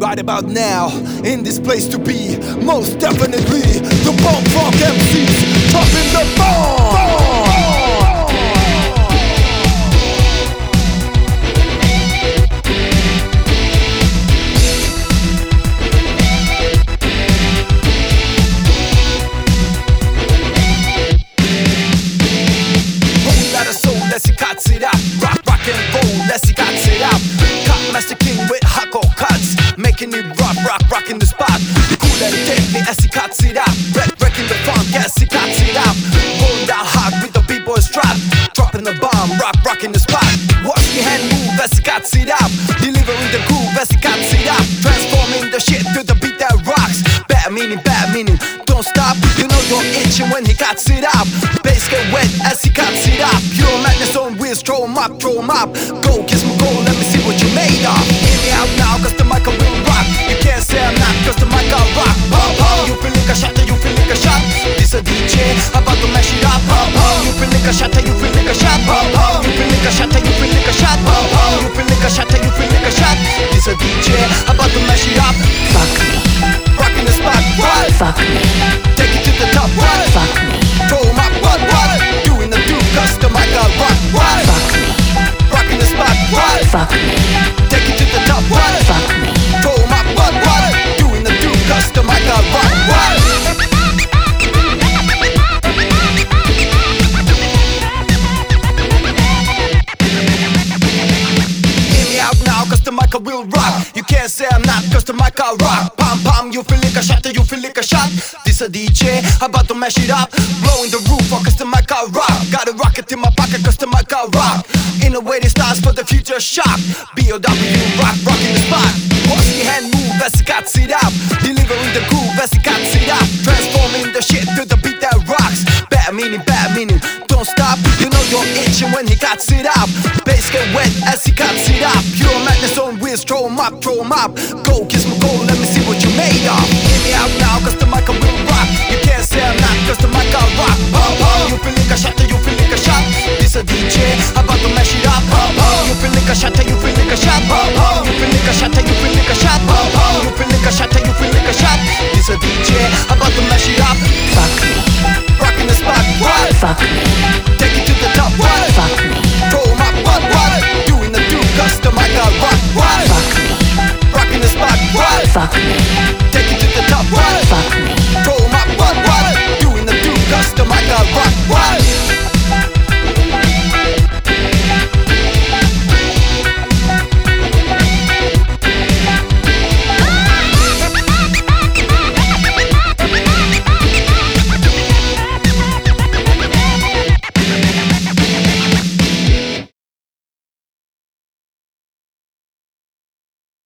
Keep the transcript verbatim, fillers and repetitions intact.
right about now, in this place to be, most definitely the Bomb Rock M Cs dropping the bomb. Let's see cuts it up, rock, rock and roll, let's see cuts it up. Cut Master King with hardcore cuts, making it rock, rock, rocking the spot. Cool and deadly as he cuts it up, red wrecking the funk as he cuts it up. Rolling down hard with the b-boy strap, dropping the bomb, rock, rocking the spot. Watch the hand move as he cuts it up, delivering the groove as he cuts it up. Transforming the shit to the beat that rocks. Bad meaning, bad meaning, don't stop. You know you're itching when he cuts it up. Bass get wet as he cuts it up. Pure madness on wheels, throw 'em up, throw 'em up. Go, kiss me, go, let me see what you made of. Hear me out now, cause the mic will rock. You can't say I'm not, cause the mic will rock. Pop, pop, you feel like a shot, you feel like a shot. This a D J, about to mash it up. Pop, pop, you feel like a shot, you feel like a shot. Pop, pop, you feel like a shot, you feel like a shot. Pop, pop, you feel like a shot, you feel like a shot. This a D J, about to mash it up. Fuck me. Rocking the spot, what? Fuck me. Take it to the top, what? Fuck me. Throw 'em up, what, what? Doing the do, cause the mic will rock, what? Fuck me. Rocking the spot, what? Fuck me. Take it to the top, what? Fuck me. Throw 'em up, what, what? Doing the do, cause the mic will rock, what? Hear me out now, cause the mic will rock. You can't say I'm not, cause the mic will rock. Pam pam, you feel like a shot, you feel like a shot. This a D J, about to mash it up. Blowing the roof, cause the mic will rock. Got a rocket in my pocket, cause the mic will rock. In a way, it starts for the future shock. B O W, rock, rocking the spot. Watch the hand move as he cuts it up. Delivering the groove as he cuts it up. Transforming the shit to the beat that rocks. Bad meaning, bad meaning, don't stop. You know you're itching when he cuts it up. Bass get wet as he cuts it up. Pure madness on wheels, throw 'em up, throw 'em up.